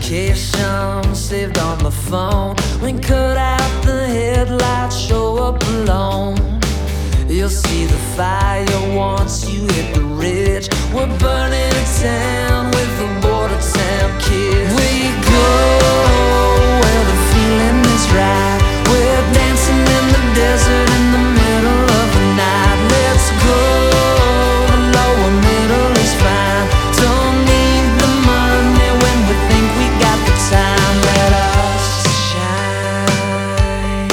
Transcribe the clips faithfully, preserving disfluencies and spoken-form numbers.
location saved on the phone. When cut out the headlights, show up alone. You'll see the fire once you hit the ridge. We're burning a town with the border town kids. We go where the feeling is right. We're dancing in the desert in the middle of the night. Let's go, the lower middle is fine. Don't need the money when we think we got the time. Let us shine.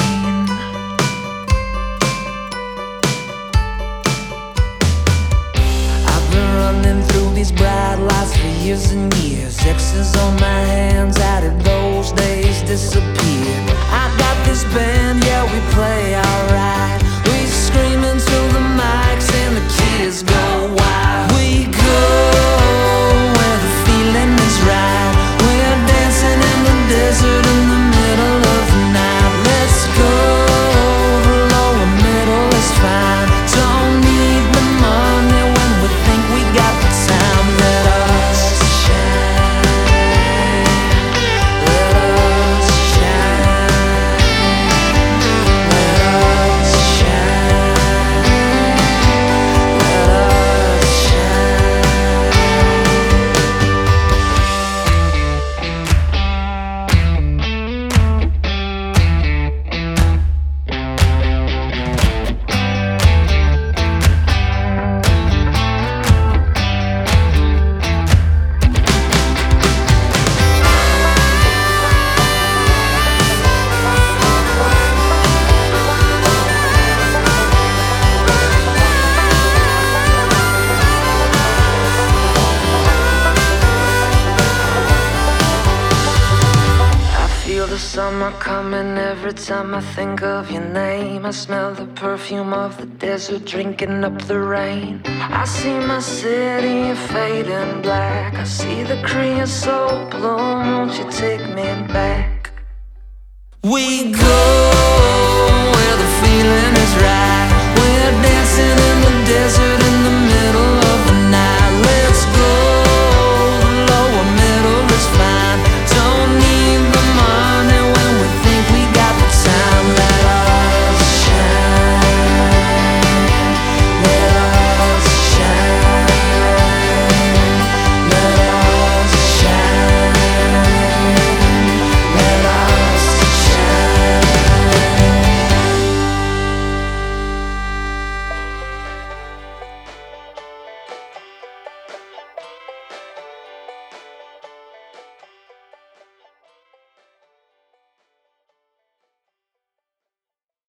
I've been running through these bright lights for years and years. X's on my hands, how did those days disappear? I got this band, yeah, we play alright. We scream until the mics and the kids go wild. We go where the feeling is right. We're dancing in the desert in the middle of the night. Let's go, the lower middle is fine. Don't need the money when we think we got the time. Let us shine. Let us shine. Let us shine. Let us shine. Feel the summer coming every time I think of your name. I smell the perfume of the desert drinking up the rain. I see my city fading black. I see the creosote bloom. Won't you take me back? We go where the feeling is right.